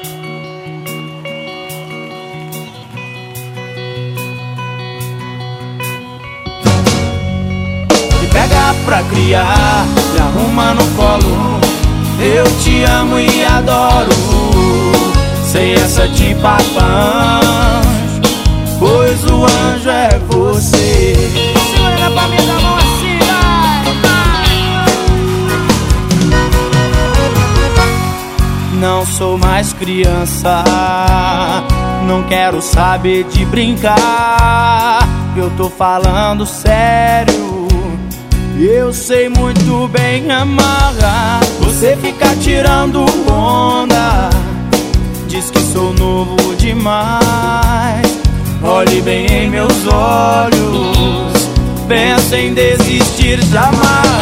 Me pega pra criar, me arruma no colo. Eu te amo e adoro, sem essa de papão, pois o anjo é você. Segura pra mim da mão assim, vai. Não sou mais criança, não quero saber de brincar. Eu tô falando sério, eu sei muito bem amar. Você fica tirando onda, diz que sou novo demais. Olhe bem em meus olhos, pensa em desistir jamais.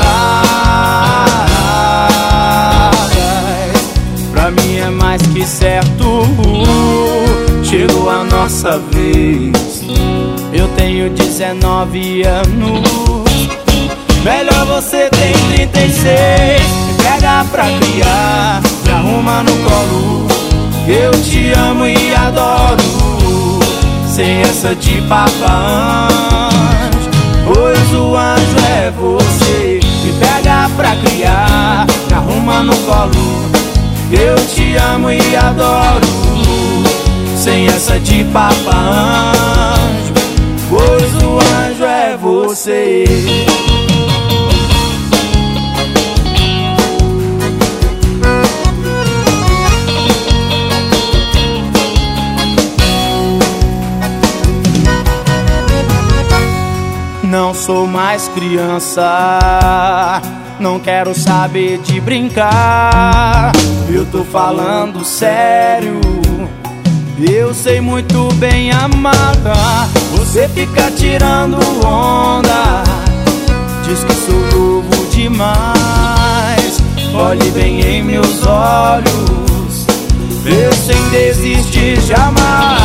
Pra mim é mais que certo, chegou a nossa vez. Eu tenho 19 anos, melhor você tem 36. Me pega pra criar, me arruma no colo. Eu te amo e adoro, sem essa de papãs, pois o anjo é você. Me pega pra criar, me arruma no colo. Eu te amo e adoro, sem essa de papãs, pois o anjo é você. Não sou mais criança, não quero saber de brincar. Eu tô falando sério, eu sei muito bem amar. Você fica tirando onda, diz que sou novo demais. Olhe bem em meus olhos, pensa em desistir jamais.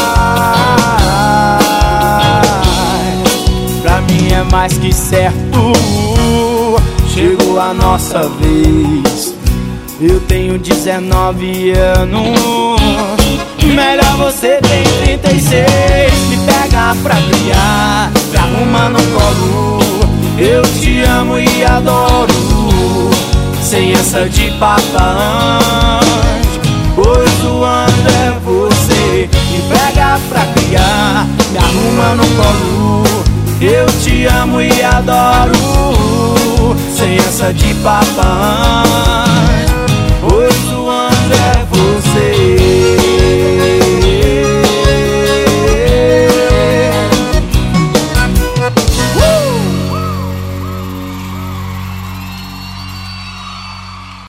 Pra mim é mais que certo, chegou a nossa vez. Eu tenho 19 anos, melhor você tem 36. Me pega pra criar, me arruma no colo. Eu te amo e adoro, sem essa de papãs, pois o anjo é você. Me pega pra criar, me arruma no colo. Eu te amo e adoro, sem essa de papão,